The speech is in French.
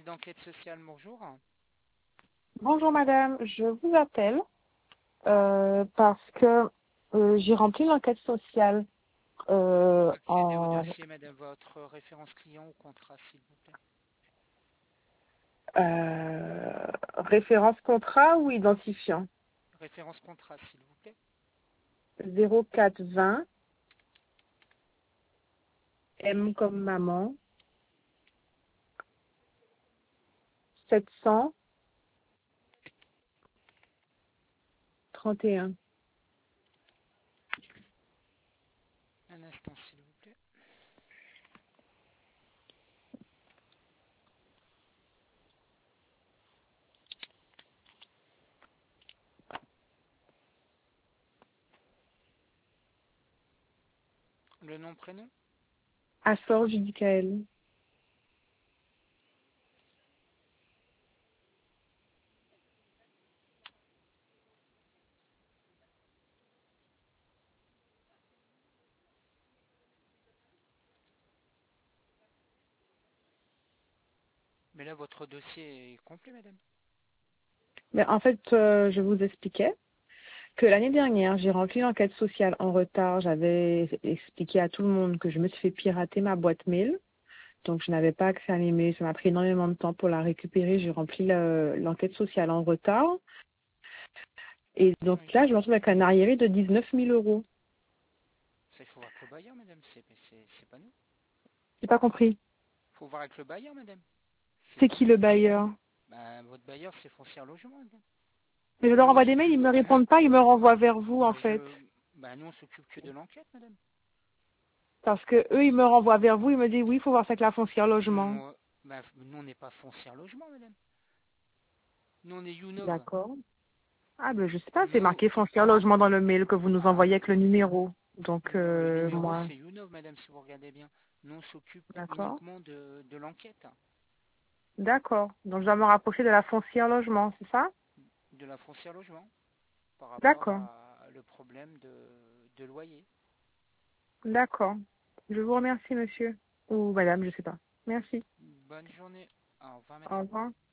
d'enquête sociale, bonjour. Bonjour madame, je vous appelle parce que j'ai rempli l'enquête sociale Accédez au en dossier, madame, votre référence client ou contrat, s'il vous plaît. référence contrat ou identifiant. Référence contrat, s'il vous plaît. 0420 M comme maman 731. Un instant, s'il vous plaît. Le nom, prénom. Assor Judicaël. Mais là, votre dossier est complet, madame. Mais en fait, je vous expliquais que l'année dernière, j'ai rempli l'enquête sociale en retard. J'avais expliqué à tout le monde que je me suis fait pirater ma boîte mail. Donc, je n'avais pas accès à mes mails. Ça m'a pris énormément de temps pour la récupérer. J'ai rempli l'enquête sociale en retard. Et donc Oui. là, je me retrouve avec un arriéré de 19 000 euros. Ça, il faut voir avec le bailleur, madame. C'est pas nous. J'ai pas compris. Il faut voir avec le bailleur, madame. C'est C'est pas qui nous. le bailleur? Ben, votre bailleur, c'est Foncière Logement, madame. Mais je leur Nous, on envoie des mails, ils s'occupe. me répondent pas, ils me renvoient vers vous, en fait. Nous, on s'occupe que de l'enquête, madame. Parce que eux, ils me renvoient vers vous, ils me disent oui, il faut voir ça avec la foncière logement. Nous, on n'est pas Foncière Logement, madame. Nous, on est Younov. D'accord. Ah ben je sais pas, c'est Nous, marqué foncière logement dans le mail que vous nous ah, envoyez avec le numéro. Donc non, le numéro, moi, c'est Younov, madame, si vous regardez bien. Nous, on s'occupe d'accord. uniquement de l'enquête, D'accord. Donc je dois me rapprocher de la foncière logement, c'est ça? de la Foncière Logement, par rapport D'accord. à le problème de loyer. D'accord. Je vous remercie, monsieur. Ou madame, je sais pas. Merci. Bonne journée. Au revoir, Au madame. revoir.